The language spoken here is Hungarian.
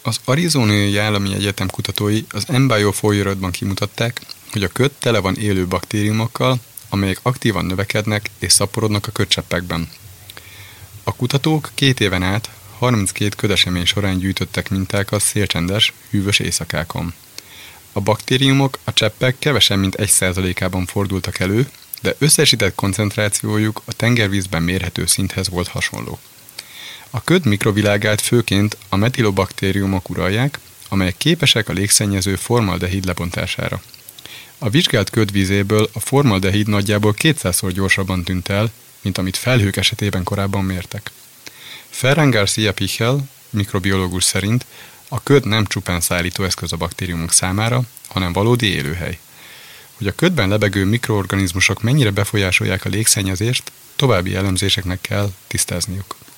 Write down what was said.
Az Arizonai Állami Egyetem kutatói az Embio folyóiratban kimutatták, hogy a köd tele van élő baktériumokkal, amelyek aktívan növekednek és szaporodnak a ködcseppekben. A kutatók 2 éven át 32 ködesemény során gyűjtöttek mintákat szélcsendes, hűvös éjszakákon. A baktériumok a cseppek kevesebb mint 1%-ában fordultak elő, de összesített koncentrációjuk a tengervízben mérhető szinthez volt hasonló. A köd mikrovilágát főként a metilobaktériumok uralják, amelyek képesek a légszennyező formaldehid lebontására. A vizsgált köd vízéből a formaldehid nagyjából 200-szor gyorsabban tűnt el, mint amit felhők esetében korábban mértek. Ferran García Pichel, mikrobiológus szerint a köd nem csupán szállítóeszköz a baktériumok számára, hanem valódi élőhely. Hogy a ködben lebegő mikroorganizmusok mennyire befolyásolják a légszennyezést, további elemzéseknek kell tisztázniuk.